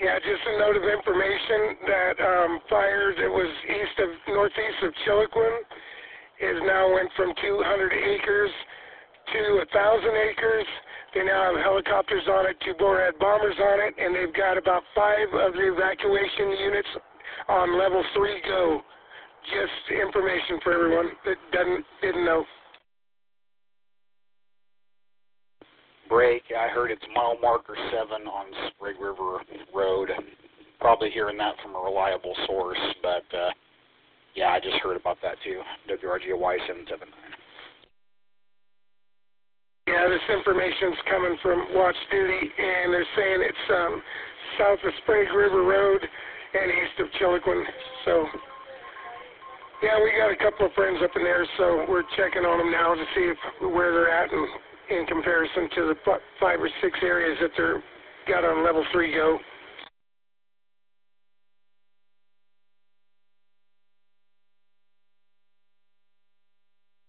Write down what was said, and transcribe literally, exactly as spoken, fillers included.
Yeah, just a note of information that um, fires, it was east of, northeast of Chiloquin, is now went from two hundred acres to one thousand acres. They now have helicopters on it, two Borad bombers on it, and they've got about five of the evacuation units on level three go. Just information for everyone that doesn't, didn't know. Break, I heard it's mile marker seven on Sprague River Road. Probably hearing that from a reliable source, but uh, yeah, I just heard about that too. W R G Y seven seven nine. Yeah, this information's coming from Watch Duty, and they're saying it's um, south of Sprague River Road and east of Chiloquin. So, yeah, we got a couple of friends up in there, so we're checking on them now to see if, where they're at and in comparison to the five or six areas that they're got on level three go.